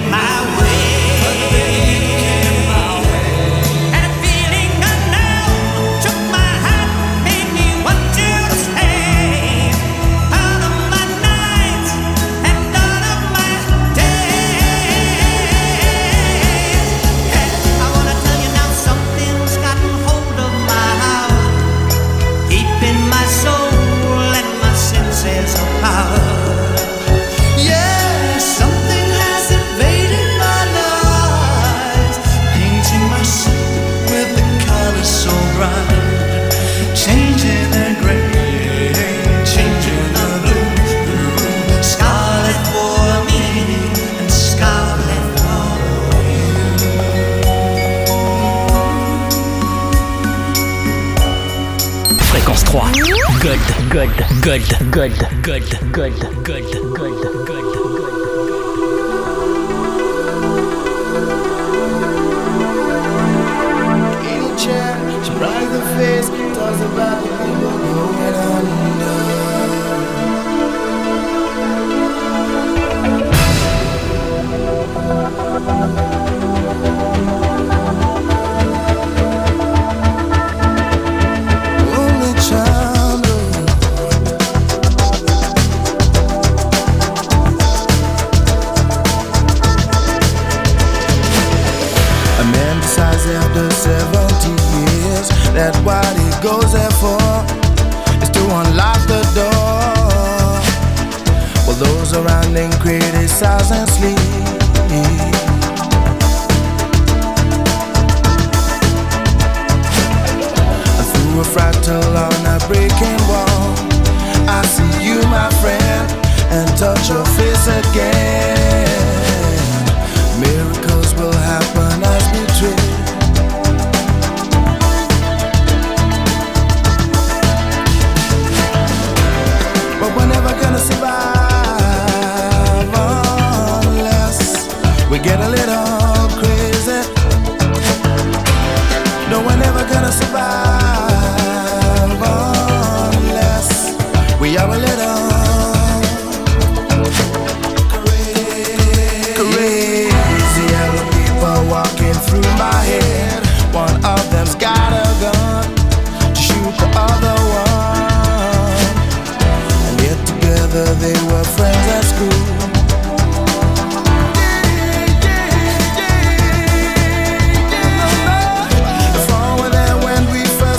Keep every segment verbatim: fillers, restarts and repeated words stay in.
Gold, gold, gold, gold, gold, gold, gold, gold. Any chair, she bright the face, talks about the people going under. After seventy years, that what he goes there for is to unlock the door. While those around him criticize and sleep, and through a fractal on a breaking wall, I see you, my friend, and touch your face again. Miracles will happen as we dream. We're never gonna survive unless we get a little crazy. No, we're never gonna survive unless we are a little crazy. Crazy. Yellow people walking through my head. One of them's got a gun to shoot the other one. They were friends at school. If all were there when we first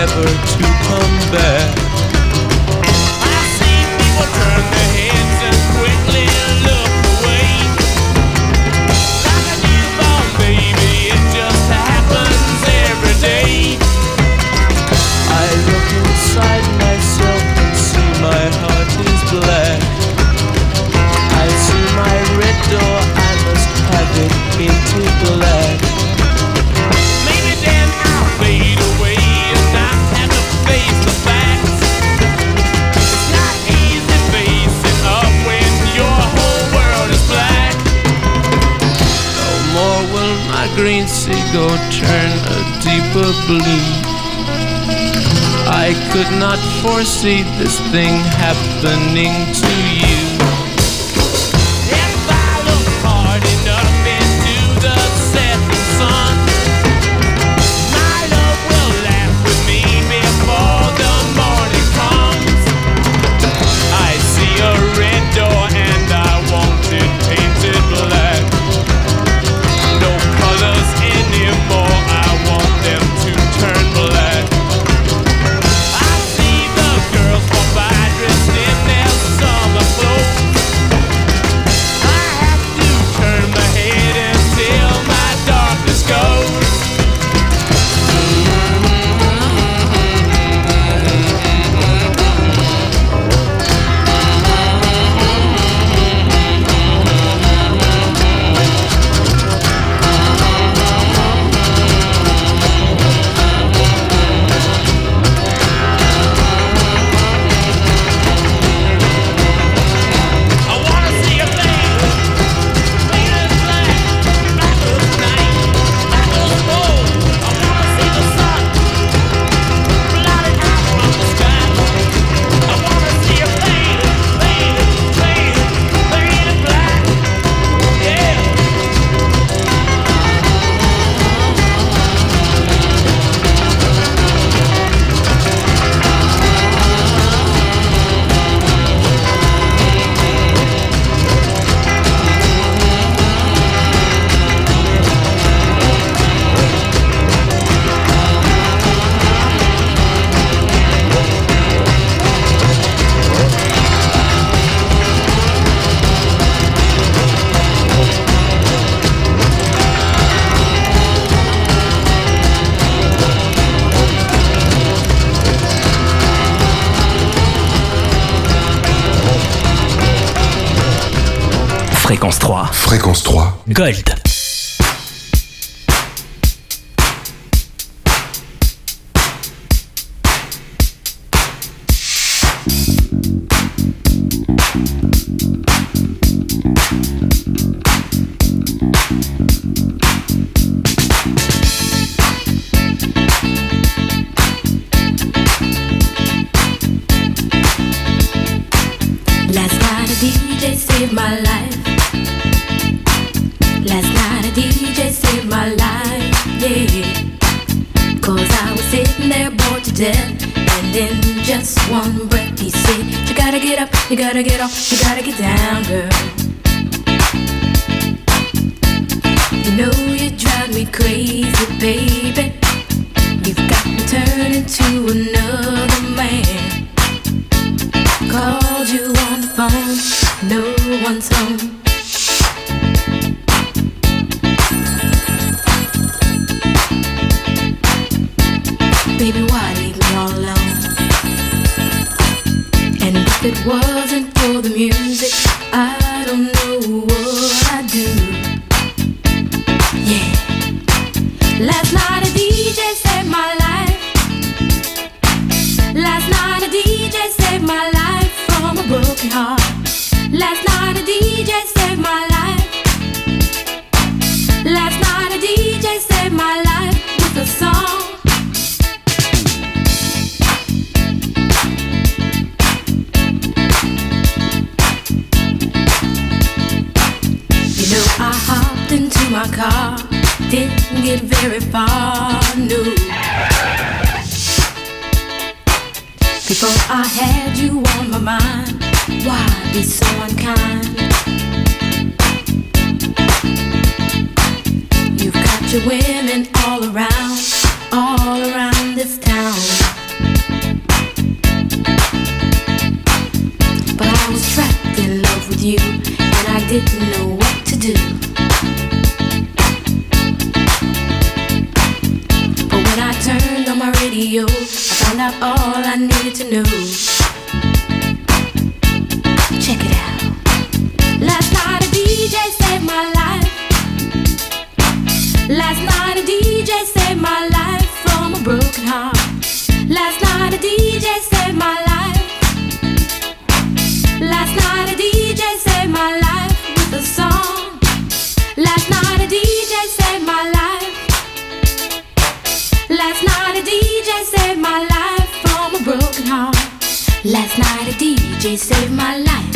never to come back. I see people turn their heads and quickly look away. Like a newborn baby, it just happens every day. I look inside myself and see my heart is black. I see my red door, I must have it painted black. Maybe then I'll fade away and not have to face the facts. It's not easy facing up when your whole world is black. No more will my green seagull turn a deeper blue. I could not foresee this thing happening to you. If I look hard enough into the setting sun, my love will laugh with me before the morning comes. I see a red door and I want it painted black. No colors anymore, I want them to turn black. Girls walk by dressed in their summer clothes. I have to turn my head until my darkness goes. Fréquence trois. Fréquence trois. Gold. Last night a D J saved my life. Last night a D J saved my life, yeah. Cause I was sitting there bored to death, and in just one breath he said, you gotta get up, you gotta get off, you gotta get down, girl. You know you drive me crazy, baby. You've got me turning to another man. Called you on the phone, no one's home. Baby, why leave me all alone? And if it wasn't for the music, I don't know what I'd do. Yeah. Last night a D J saved my life. Last night a D J saved my life from a broken heart. Last night a D J saved my life. Last night a D J saved my life with a song. You know I hopped into my car, didn't get very far, no. Before I had you on my mind, why be so unkind? You've got your women all around, all around this town. out all I needed to know. Check it out. Last night a D J saved my life. Last night a D J saved my life from a broken heart. Last night a D J saved my life. Last night a D J saved my life with a song. Last night a D J saved my life. Last night a D J saved my life from a broken heart. Last night a D J saved my life.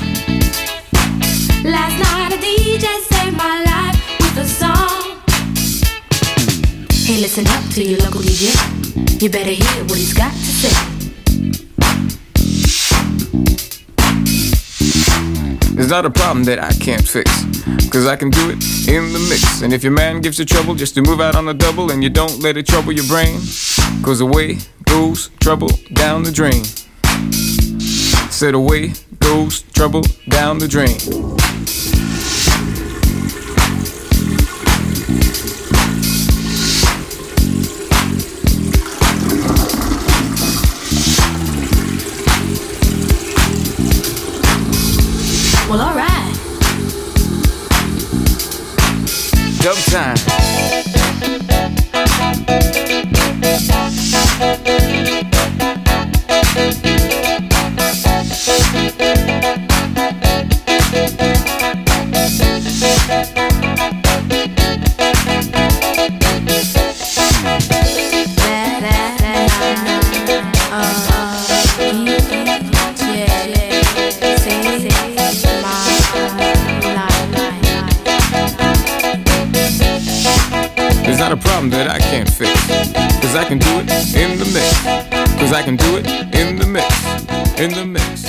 Last night a D J saved my life with a song. Hey, listen up to your local D J. You better hear what he's got to say. There's not a problem that I can't fix, cause I can do it in the mix. And if your man gives you trouble just to move out on the double, and you don't let it trouble your brain, cause away goes trouble down the drain. Said away goes trouble down the drain. Well, alright. Dub time. There's not a problem that I can't fix, cause I can do it in the mix. Cause I can do it in the mix. In the mix.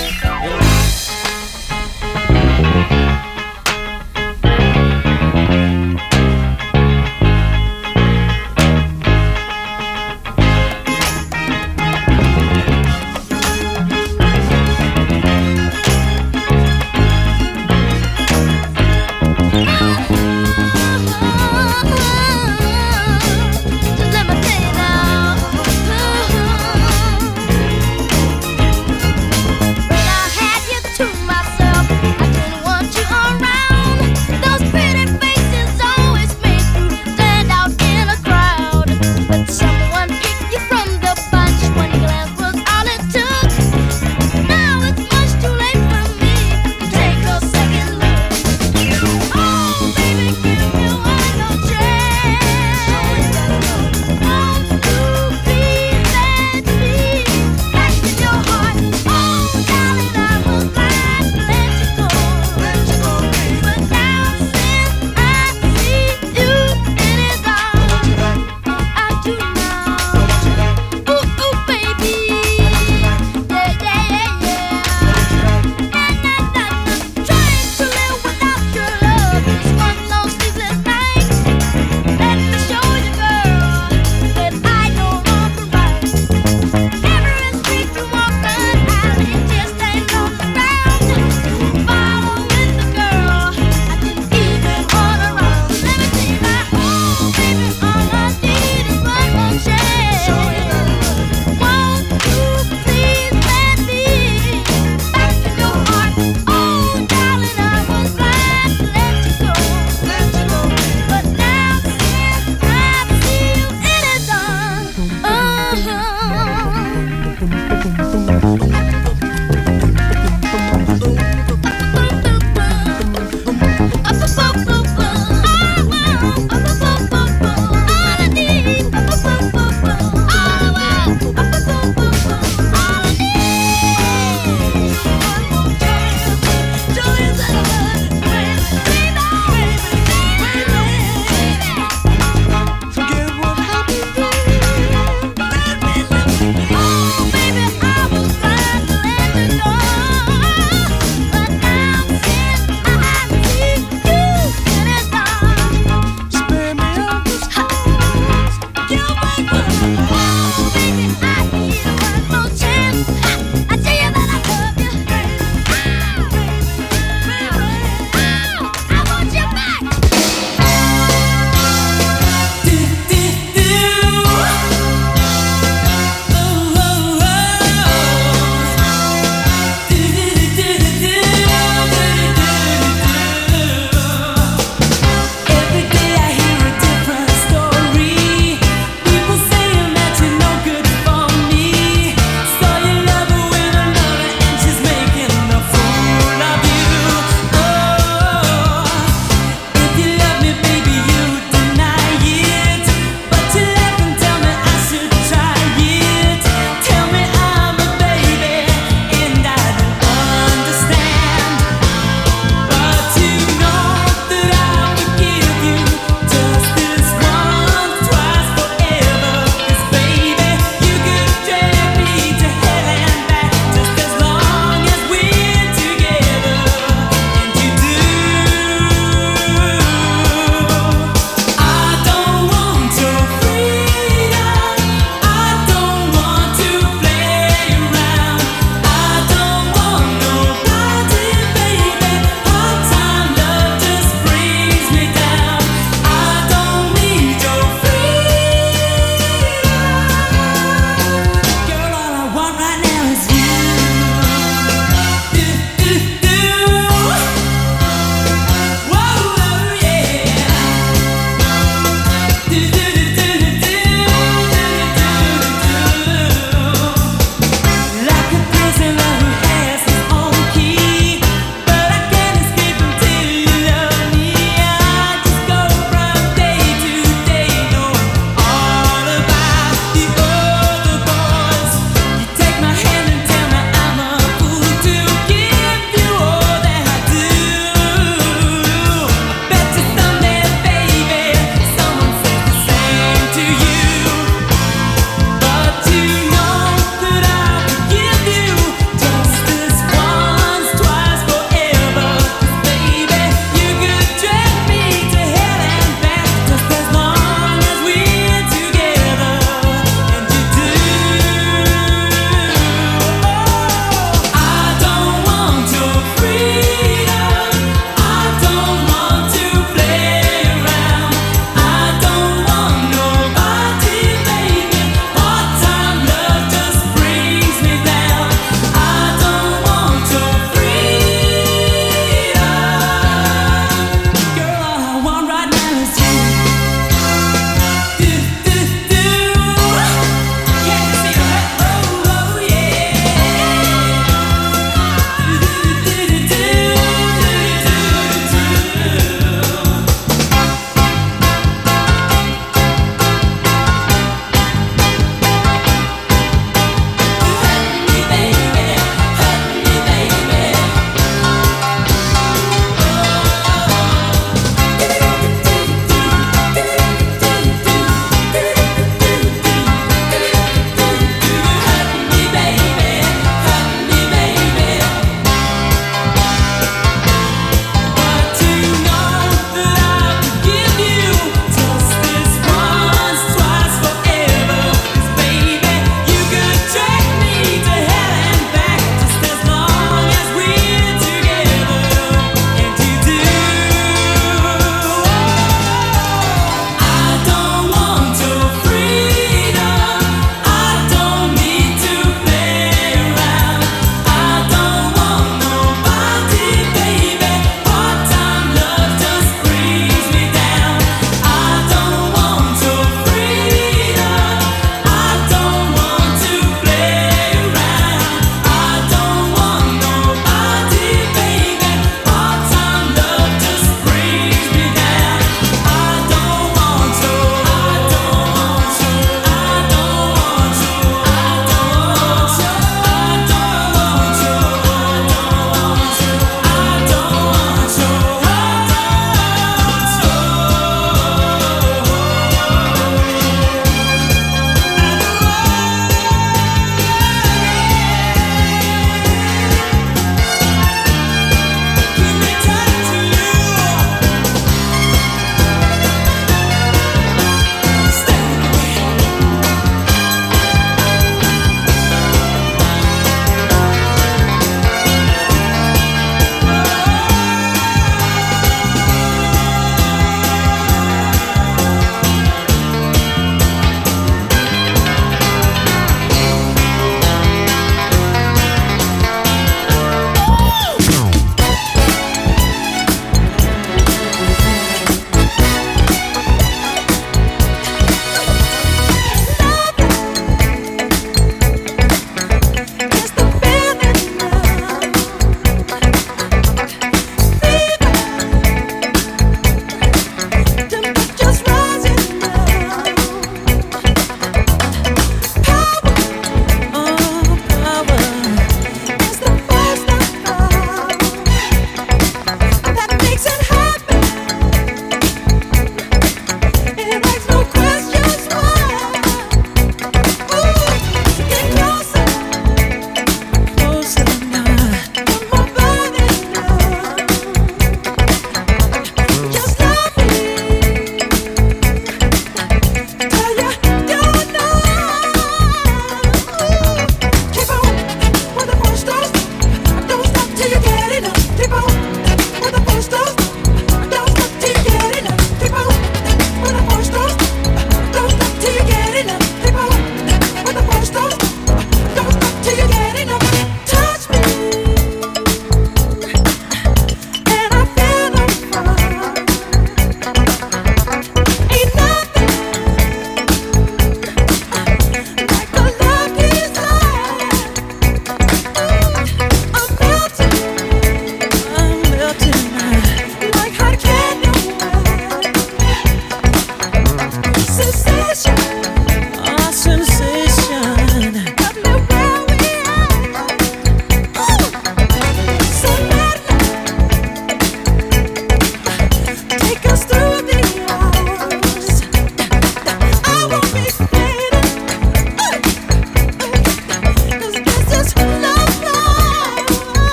Let me tell you now.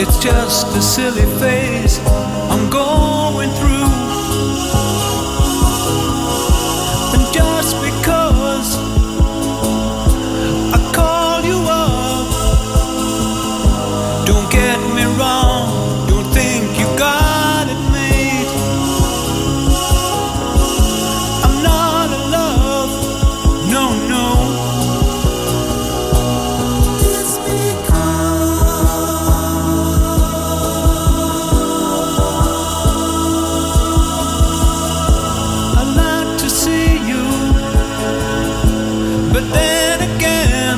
It's just a silly phase I'm going through. And just because I call you up, don't get me wrong, don't think you got it made. I'm not in love, no, no. It's but then again,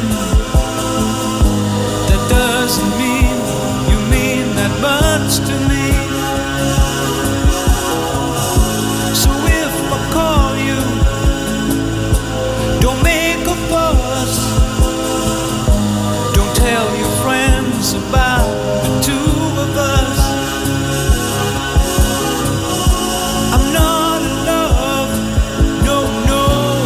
that doesn't mean you mean that much to me. So if I call you, don't make a fuss. Don't tell your friends about the two of us. I'm not in love, no, no.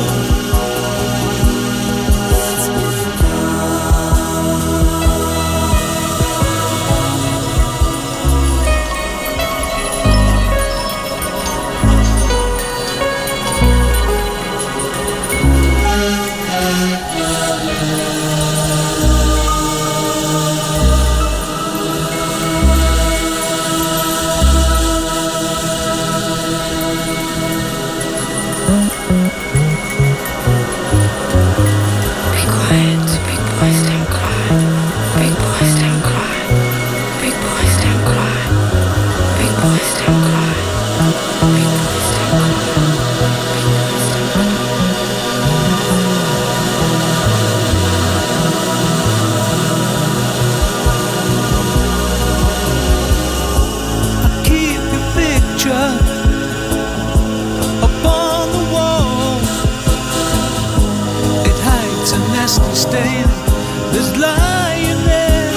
Stain that's lying there.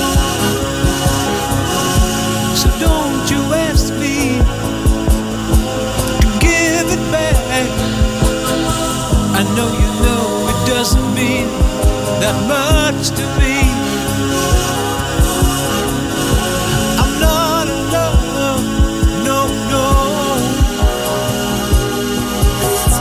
So don't you ask me to give it back. I know you know it doesn't mean that much to me. I'm not in love, no, no. It's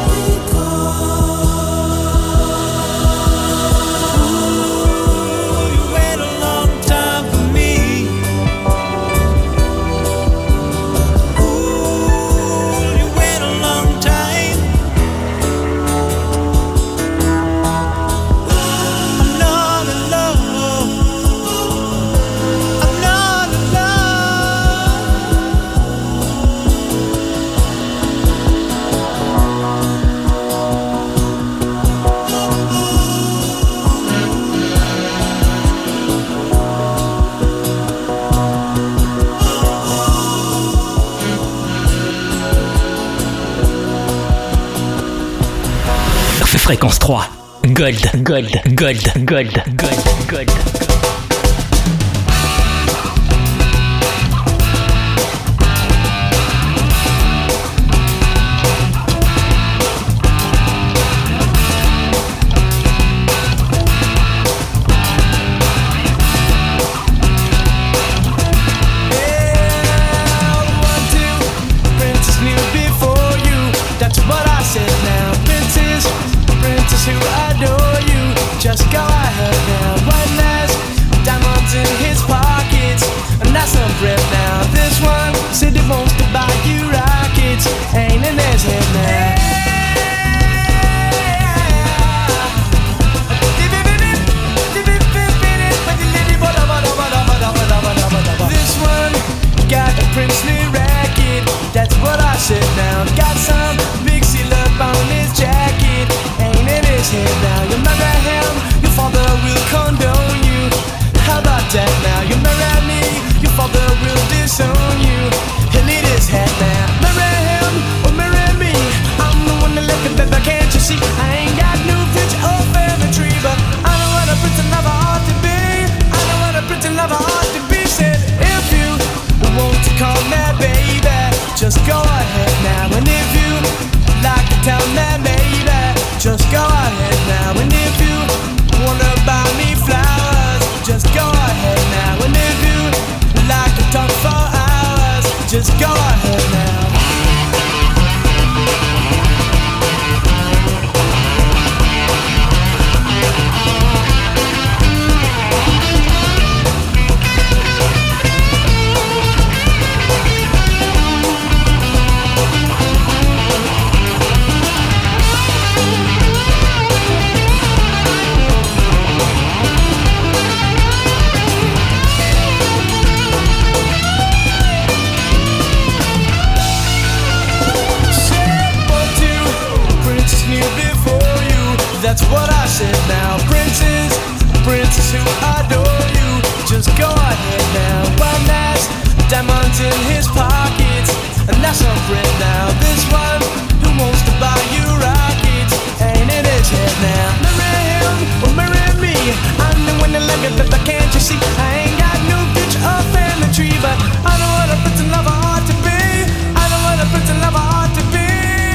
Fréquence trois. Gold, gold, gold, gold, gold, gold. who adore you, just go ahead now. One last That's what I said now. Princes, princes who adore you, just go ahead now. One has diamonds in his pockets, and that's a friend now. This one who wants to buy you rockets, ain't in his head now. Marry him or marry me, I'm the one that like it, but can't you see? I ain't got no future or family tree, but I know what a prince and lover ought to be. I know what a prince and lover ought to be.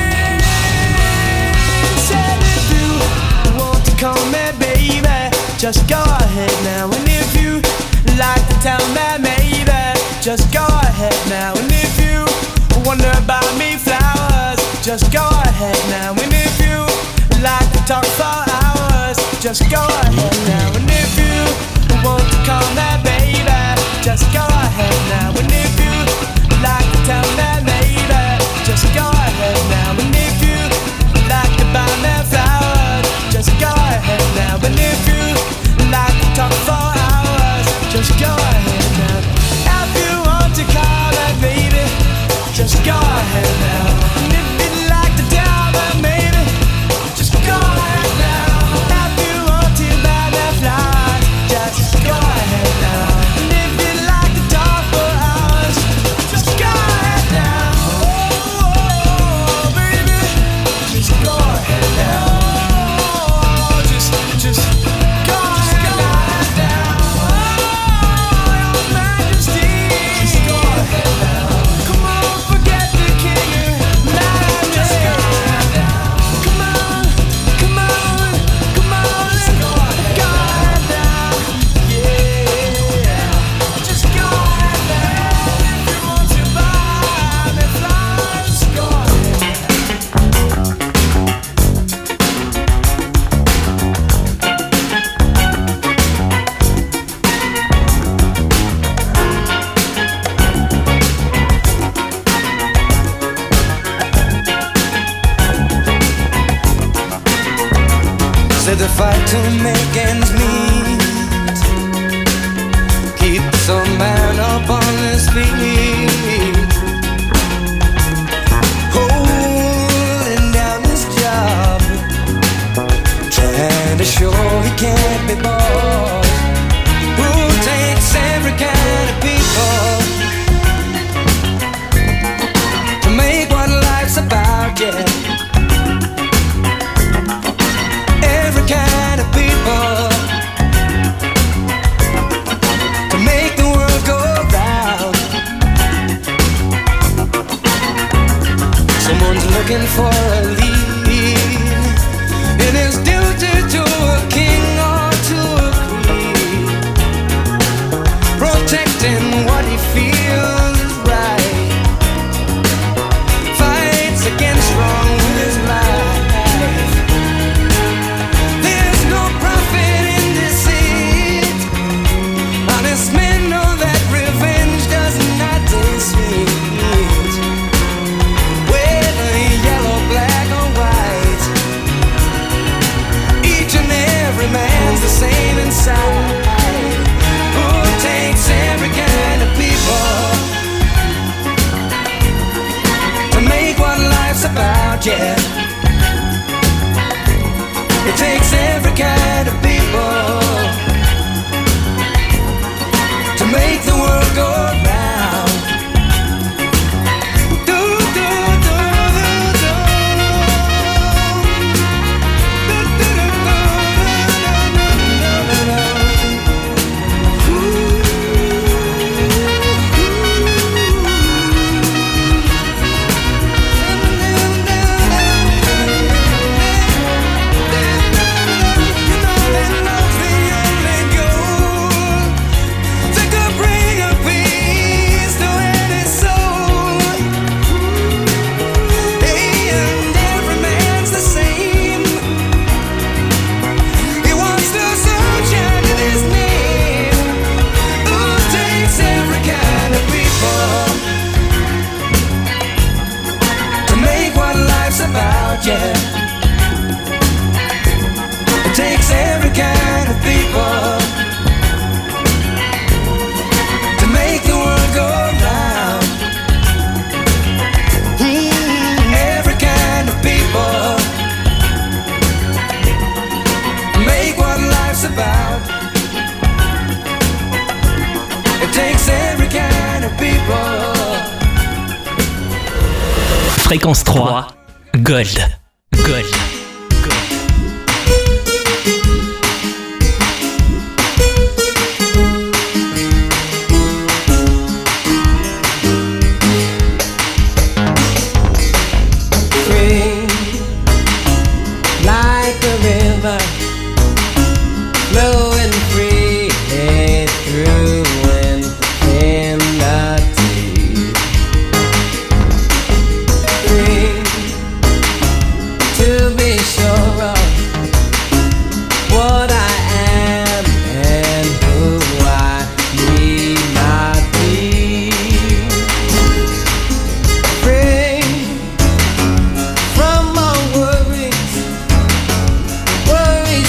Said if you want to call me baby, just go ahead now. And if you like to tell me maybe, just go ahead now. And if you wonder about me flowers, just go ahead now. And if you like to talk for hours, just go ahead now. And if you want to call me baby, just go ahead now. And if you like to tell me maybe, just go ahead now. And if you like to buy me flowers, just go ahead now. And if you like to talk for hours, just go ahead now. If you want to call me baby, just go ahead now. And if you'd like to tell me maybe, just go ahead now. If you want to buy me flowers, just go ahead now. And if you'd like to talk for hours, just go ahead now. Oh, oh, baby, just go ahead now. Oh, just, just go ahead now. Oh, your Majesty, just go ahead now. Come on, forget the king and majesty. Come on, come on, come on, just go ahead now. Yeah, just go ahead now. If you want to buy me flowers, go ahead. Said the fight to make ends meet keeps a man up on his feet, holding down his job, trying to show he can't be bought. Who takes every kind of people to make what life's about, yeah. Every kind of people to make the world go round. Someone's looking for a lead in his duty to a king or to a queen, protecting what he feels is right, fights against wrong with his life. There's no profit in deceit. Honest men know that revenge does not taste sweet. Whether yellow, black or white, each and every man's the same inside. Who takes every kind of people to make what life's about, yeah. It takes every kind of people to make the world go round. Do, do, do, do, do. Do, do, do, do, do, do, do, do. Ooh, ooh. about. It takes every kind of people. Fréquence trois, Gold. Gold. Flowing freely through infinity. Free to be sure of what I am and who I need not be. Free from all worries, worries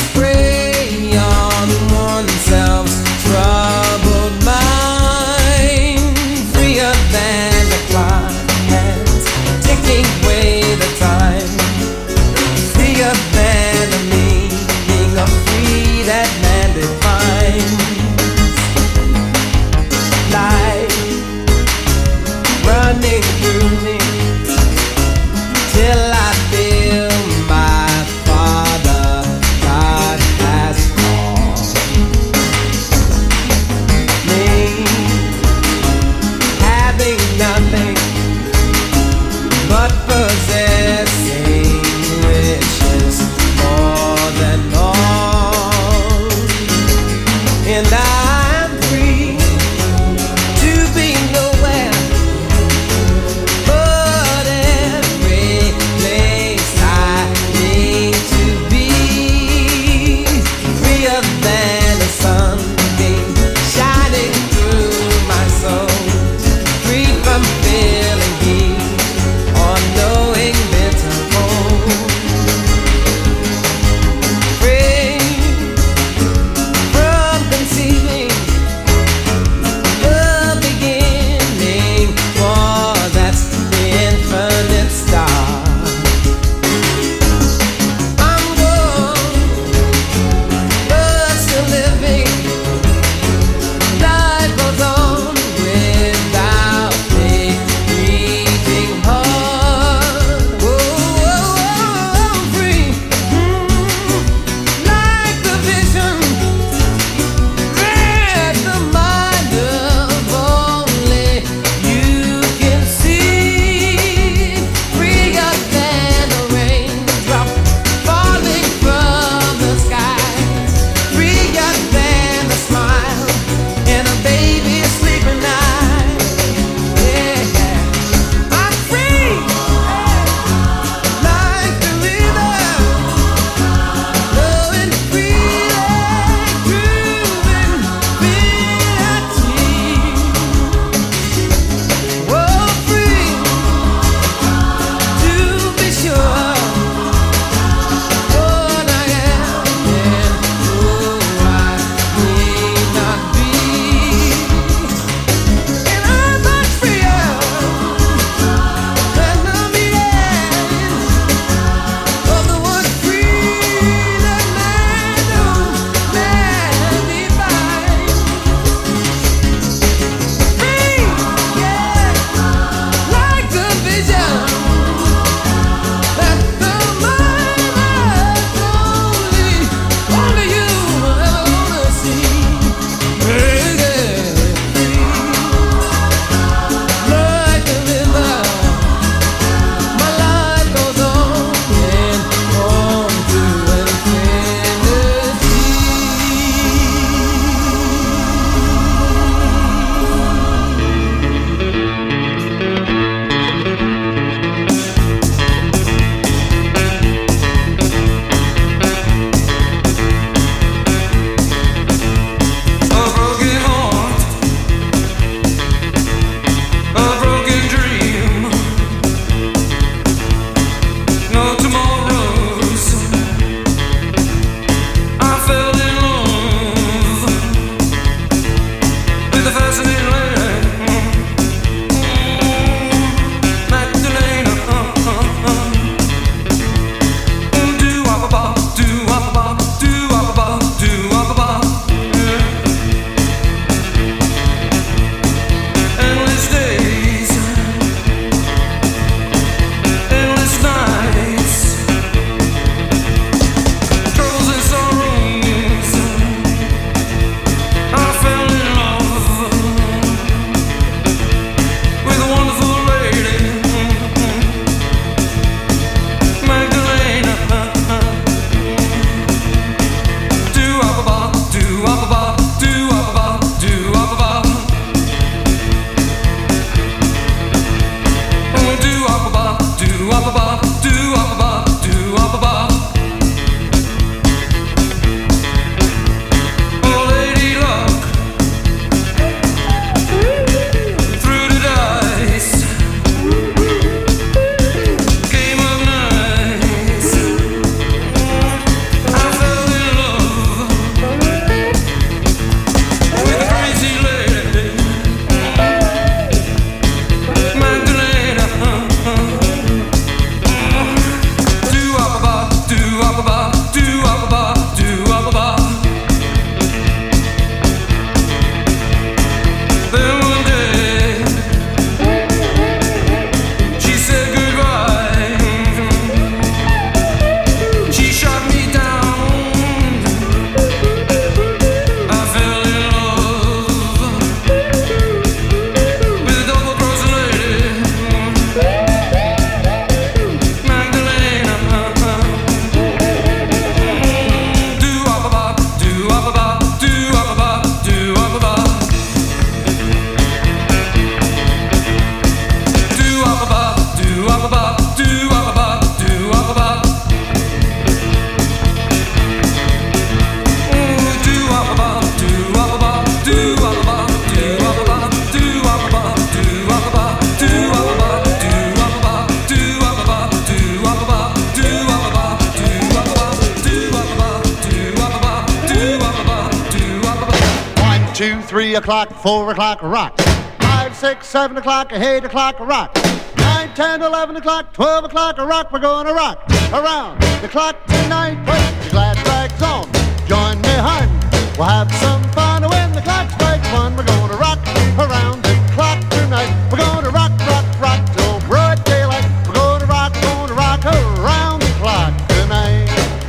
three o'clock, four o'clock, rock. Five, six, seven o'clock, eight o'clock, rock. Nine, ten, eleven o'clock, twelve o'clock, rock. We're going to rock around the clock tonight. Put your glad rags on, join me, hun. We'll have some fun when the clock strikes one. We're going to rock around the clock tonight. We're going to rock, rock, rock till broad daylight. We're going to rock, going to rock around the clock tonight.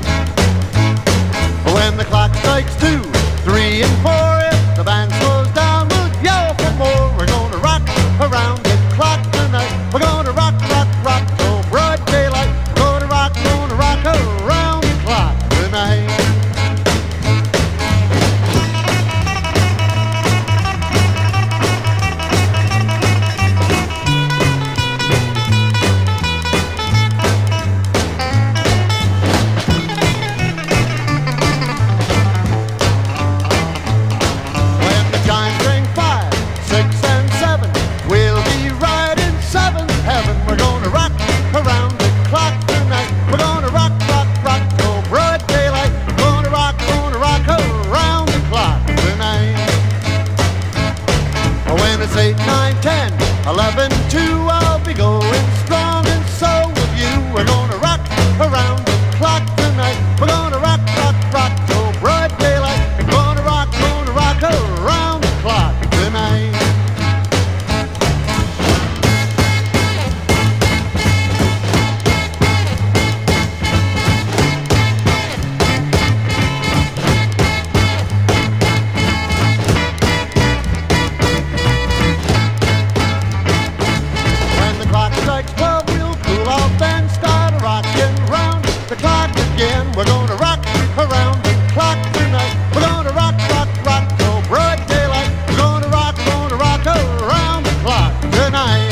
When the clock strikes two, three and four, if the band slows down, we'll yell for more. We're going to rock around the clock tonight. We're going to rock, rock, rock till broad daylight. We're going to rock, going to rock around the clock tonight. Eight, nine, ten, eleven, two, I'll be going strong, and so will you. We're gonna rock around the clock tonight. We're gonna rock, rock, rock till broad daylight. We're gonna rock, gonna rock around the clock tonight. We're gonna rock around the clock tonight. We're gonna rock, rock, rock till broad daylight. We're gonna rock, gonna rock around the clock tonight.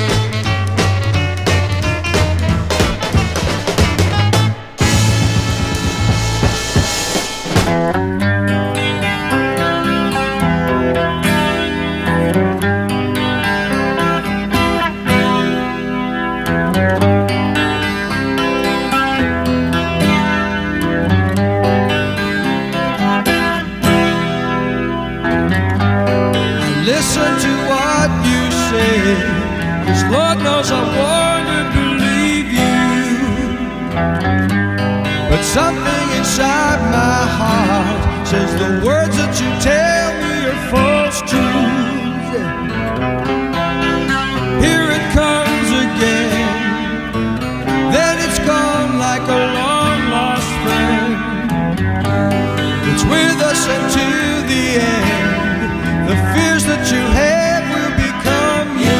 Listen to what you say, 'cause Lord knows I want to believe you. But something inside my heart says the words that you tell me are false truths. Here it comes again, then it's gone like a long lost friend. It's with us until the end. The fears that you have will become you.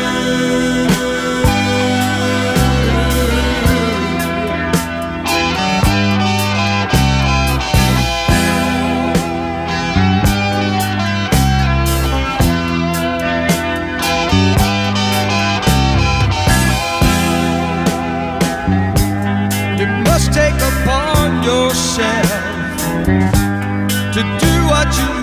You must take upon yourself to do what you